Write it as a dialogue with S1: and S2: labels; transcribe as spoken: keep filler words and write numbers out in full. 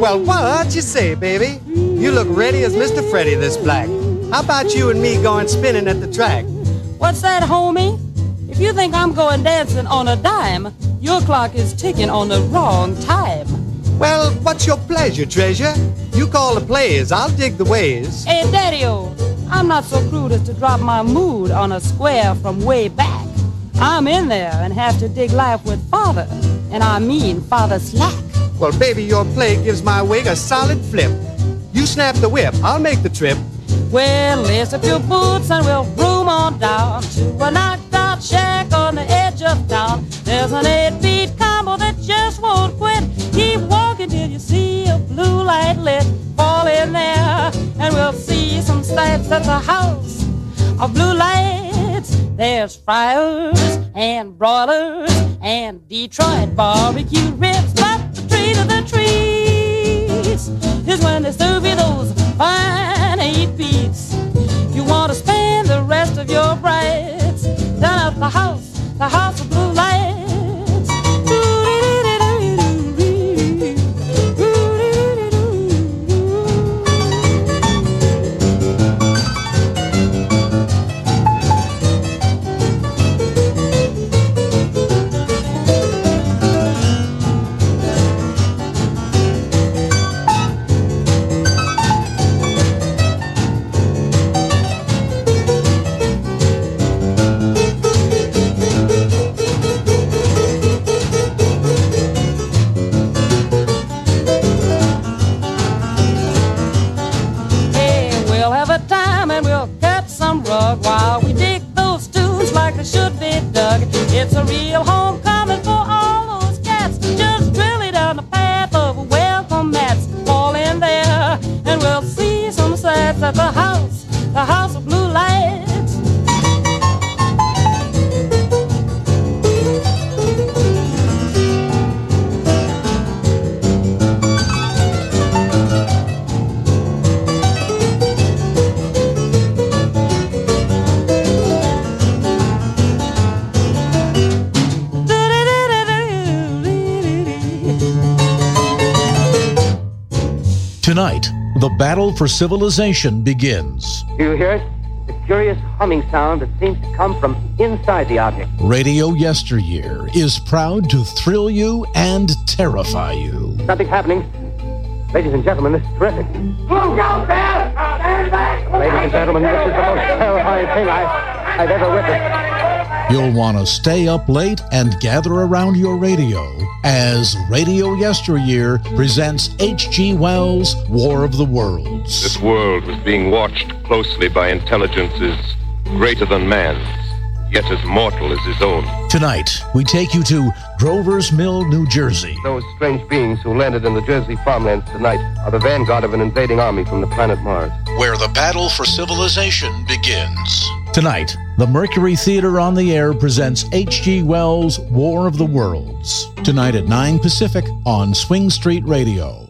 S1: Well, what you say, baby? You look ready as Mister Freddie this black. How about you and me going spinning at the track?
S2: What's that, homie? If you think I'm going dancing on a dime, your clock is ticking on the wrong time.
S1: Well, what's your pleasure, treasure? You call the plays, I'll dig the ways.
S2: Hey, Daddy-o, I'm not so crude as to drop my mood on a square from way back. I'm in there and have to dig life with father, and I mean father slack.
S1: Well, baby, your play gives my wig a solid flip. You snap the whip, I'll make the trip.
S2: Well, lace up your boots and we'll room on down to a knocked-out shack on the edge of town. There's an eight-beat combo that just won't quit. Keep walking till you see a blue light lit. Fall in there and we'll see some sights at the house of blue lights. There's fryers and broilers and Detroit barbecue ribs, but the treat of the treats is when they serve you those fine eight beats. You want to spend the rest of your brights down at the house, the house of blue lights. While we dig those tunes like they should be dug. It's a real homecoming for all those cats, just really down the path of welcome mats. Fall in there and we'll see some sights at the house, the house of blue lights.
S3: Tonight, the battle for civilization begins.
S4: Do you hear it? The curious humming sound that seems to come from inside the object.
S3: Radio Yesteryear is proud to thrill you and terrify you.
S4: Something's happening. Ladies and gentlemen, this is terrific. Look out there! Stand back! Ladies and gentlemen, this is the most terrifying thing I, I've ever witnessed.
S3: You'll want to stay up late and gather around your radio as Radio Yesteryear presents H G Wells' War of the Worlds.
S5: This world was being watched closely by intelligences greater than man's, yet as mortal as his own.
S3: Tonight, we take you to Grover's Mill, New Jersey.
S6: Those strange beings who landed in the Jersey farmlands tonight are the vanguard of an invading army from the planet Mars,
S3: where the battle for civilization begins. Tonight, the Mercury Theater on the Air presents H G Wells' War of the Worlds. Tonight at nine Pacific on Swing Street Radio.